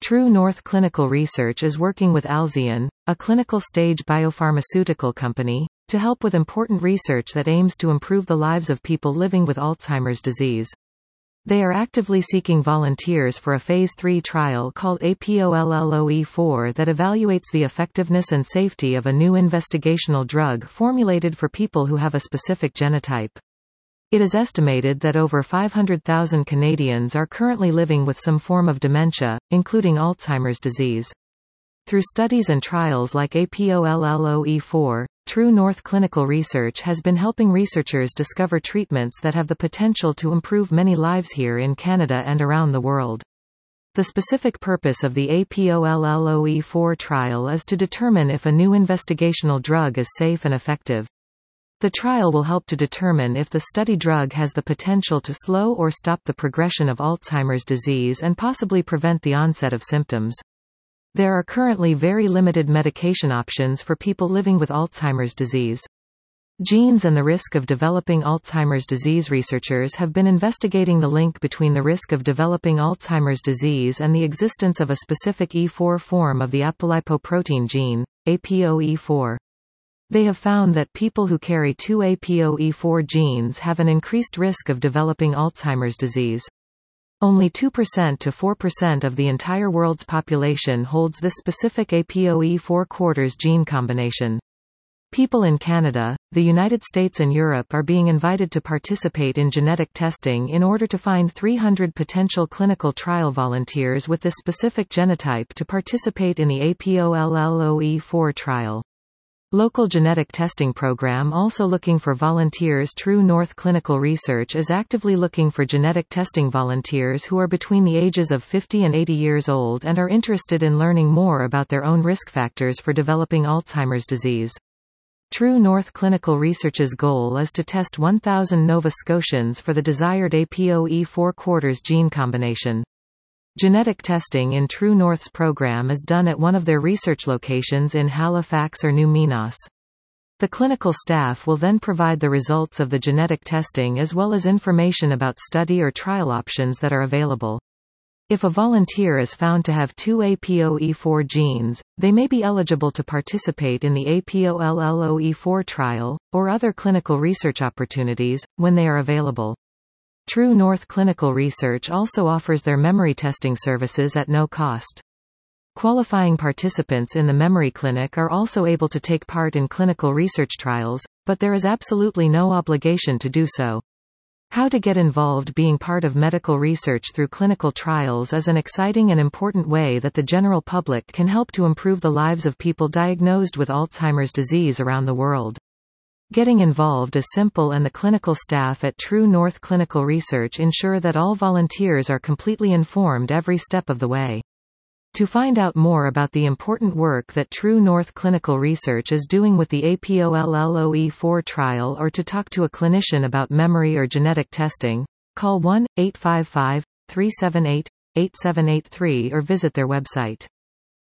True North Clinical Research is working with Alzion, a clinical-stage biopharmaceutical company, to help with important research that aims to improve the lives of people living with Alzheimer's disease. They are actively seeking volunteers for a Phase 3 trial called APOLLOE4 that evaluates the effectiveness and safety of a new investigational drug formulated for people who have a specific genotype. It is estimated that over 500,000 Canadians are currently living with some form of dementia, including Alzheimer's disease. Through studies and trials like APOLLOE4, True North Clinical Research has been helping researchers discover treatments that have the potential to improve many lives here in Canada and around the world. The specific purpose of the APOLLOE4 trial is to determine if a new investigational drug is safe and effective. The trial will help to determine if the study drug has the potential to slow or stop the progression of Alzheimer's disease and possibly prevent the onset of symptoms. There are currently very limited medication options for people living with Alzheimer's disease. Genes and the risk of developing Alzheimer's disease. Researchers have been investigating the link between the risk of developing Alzheimer's disease and the existence of a specific E4 form of the apolipoprotein gene, APOE4. They have found that people who carry two APOE4 genes have an increased risk of developing Alzheimer's disease. Only 2% to 4% of the entire world's population holds this specific APOE4 quarters gene combination. People in Canada, the United States and Europe are being invited to participate in genetic testing in order to find 300 potential clinical trial volunteers with this specific genotype to participate in the APOLLOE4 trial. Local genetic testing program also looking for volunteers. True North Clinical Research is actively looking for genetic testing volunteers who are between the ages of 50 and 80 years old and are interested in learning more about their own risk factors for developing Alzheimer's disease. True North Clinical Research's goal is to test 1,000 Nova Scotians for the desired APOE4 quarters gene combination. Genetic testing in True North's program is done at one of their research locations in Halifax or New Minas. The clinical staff will then provide the results of the genetic testing as well as information about study or trial options that are available. If a volunteer is found to have two APOE4 genes, they may be eligible to participate in the APOLLOE4 trial, or other clinical research opportunities, when they are available. True North Clinical Research also offers their memory testing services at no cost. Qualifying participants in the memory clinic are also able to take part in clinical research trials, but there is absolutely no obligation to do so. How to get involved? Being part of medical research through clinical trials is an exciting and important way that the general public can help to improve the lives of people diagnosed with Alzheimer's disease around the world. Getting involved is simple, and the clinical staff at True North Clinical Research ensure that all volunteers are completely informed every step of the way. To find out more about the important work that True North Clinical Research is doing with the APOLLOE4 trial, or to talk to a clinician about memory or genetic testing, call 1-855-378-8783 or visit their website.